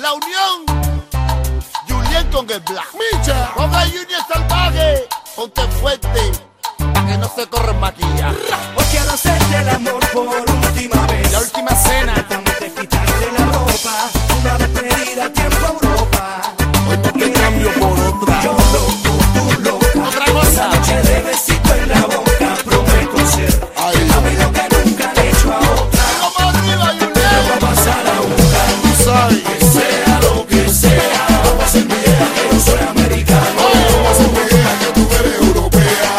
la unión. Julián con el Black. Micha. Ponga Junior salvaje. Ponte fuerte. Pa' que no se corra en maquilla. Hoy quiero hacerte el amor por última vez. La última cena. Déjame quitarte la ropa. Una despedida a tiempo Europa. Hoy no te cambio por otra. Yo loco, tú loca. Otra cosa. Esa noche de besito en la boca. Prometo ser a mí lo que nunca le he hecho a otra. Vamos arriba, Julián. Te voy a pasar a buscar. Tú sabes. Que sea lo que sea. Vamos a hacer mi idea que yo soy americano. Vamos a hacer mi idea que tú eres europea.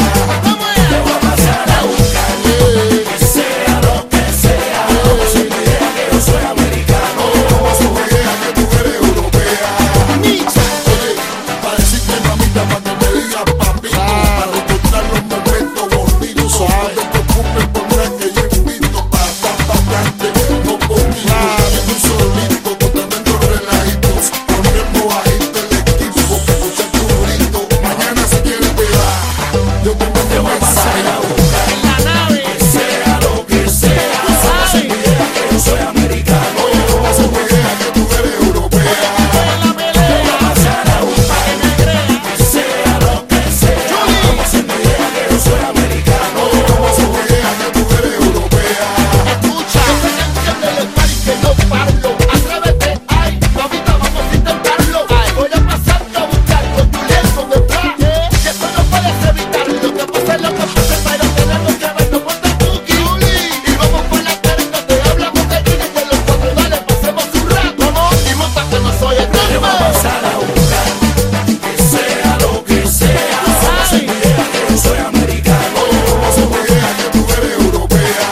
Te voy a pasar a buscar. Que sea lo que sea. Vamos a hacer mi idea que yo soy americano. Vamos a hacer mi idea que tú eres europea. Micha. Oye, para decirte mamita, para que me digas papito, para recordar los momentos bonitos. No te preocupes por nada que yo invito para estar bastante, no poquito. En un solito, con tremendo relajitos, poniendo bajito el equipo, escucha tu grito. Mañana si quieres te va, yo tengo que pasar a buscar. En la nave. Que sea lo que sea. Vamos a hacer mi idea que yo soy americano. Vamos a hacer mi idea que tú eres europea. En la pelea. Pasar a buscar. Que me crea. Que sea lo que sea. Vamos a hacer mi idea que yo soy americano. Vamos a hacer mi idea que tú eres europea. Escucha. Yo sé que entiende el party que no parlo. Atrévete, ay, mamita, vamos a intentarlo. Ay, voy a pasarte a buscar con Julián con el Black. Que esto no puedes evitarlo. Que pase lo que pase, pero tenemos que verlo. Ponte el cookie, y vamos por la carta. Te hablamos de Junior de los cuatro. Dale, pasemos un rato. Vamos, y monta que no soy el Te voy a pasar a buscar. Que sea lo que sea. Vamos a hacer mi idea que yo soy americano. Vamos a hacer mi idea que tú eres europea.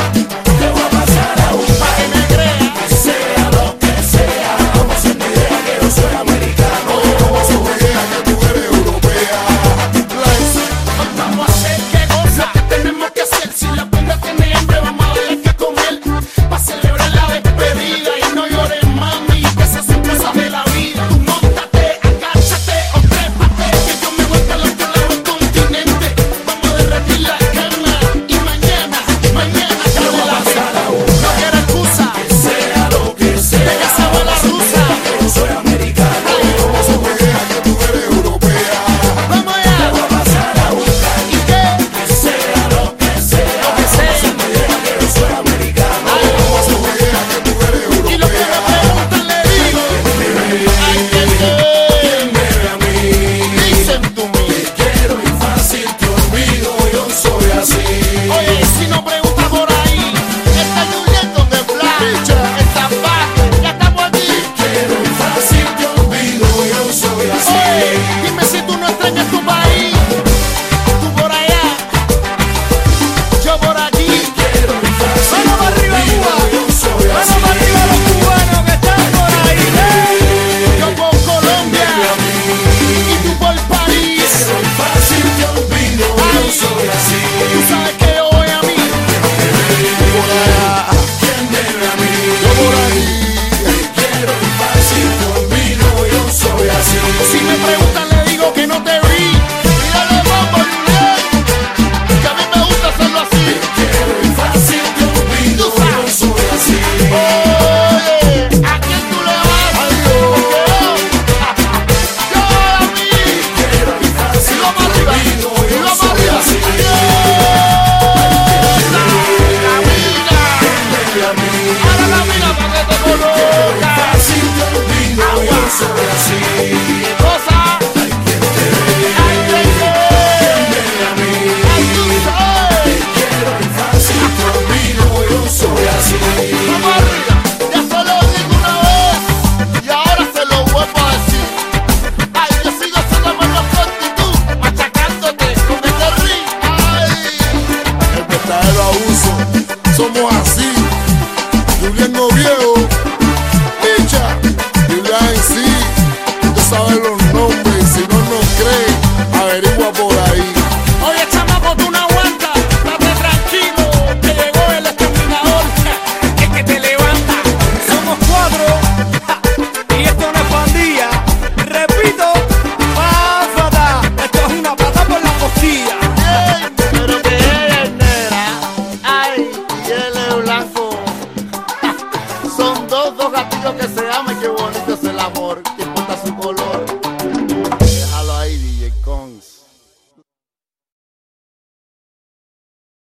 Te voy a pasar a buscar. que me crea. Que sea lo que sea. Vamos a hacer mi idea que yo soy americano. Vamos a hacer mi idea que tú eres europea. Vamos a hacer que goza. Lo que tenemos que hacer. Si la prenda tiene hambre, vamos a darle que comer. Pa' celebrar la despedida y no llores, mami. Que esas son cosas de la vida. Tú móntate, agáchate o trépate. Que yo me voy para el otro lado del continente. Vamos a derretir la cama. Y mañana Te voy a pasar a buscar. no quiero excusa. Que sea lo que sea. De que se va la rusa. Que yo soy americano. Vamos a hacer mi idea que tú eres europea. Vamos Te allá. voy a pasar a buscar. ¿Y qué? Que sea lo que sea. Vamos a hacer mi idea que yo soy americano. Vamos a hacer mi idea que tú eres Y lo que me europea. preguntan le digo. Ay, que Dime a mí. dicen tú mí. Quiero y fácil te olvido, yo soy así. Oye, si no preguntas por ahí, está Julián con el Black. Está Baje, ya estamos aquí. Quiero y fácil te olvido, yo soy así. Oye, dime si tú no extrañas tu país. Tú por allá, yo por aquí. Quiero y fácil Vamos arriba, te olvido, Cuba. yo soy así. Vamos arriba los cubanos que están por ahí. Yo por Colombia y tú por París. Quiero y fácil te olvido, yo soy así. Tú sabes que yo voy a mí. ¿Quién debe a mí? Yo por ahí. Quiero y fácil te olvido, yo soy así. Si me preguntan le digo que no te vi. Mírale mambo, Julián, que a mí me gusta hacerlo así. Quiero y fácil te olvido, Tú sabes. yo soy así. Oye, ¿a quién tú le vas? Porque yo a mí. Quiero y fácil Y vamos te arriba, olvido, y yo vamos soy arriba. así. Debe a mí. Ahora la mira para que te conozca. Fácil te olvido, yo soy así. ¿Qué cosa? Hay quien te ve. Ay, Debe a mí. ay, tú sabes. Quiero y fácil te olvido, yo soy así. Vamos arriba, ya se lo digo una vez y ahora se lo vuelvo a decir. Ay, yo sigo siendo menos fuerte y tú machacándote con este ring. Ay, El verdadero abuso. Somos así. Julián Oviedo. Micha. Julián sí. Tú sabes los nombres. Si no nos crees, averigua por ahí. oye, chamaco, tú no aguantas, date tranquilo, que llegó el exterminador, el que te levanta. Somos cuatro y esto no es pandilla. Repito, pásata. Esto es una pata por la costilla. Bien, pero que ella es negra, ay, y él es blanco. Son dos gatillos que se aman, qué bonito.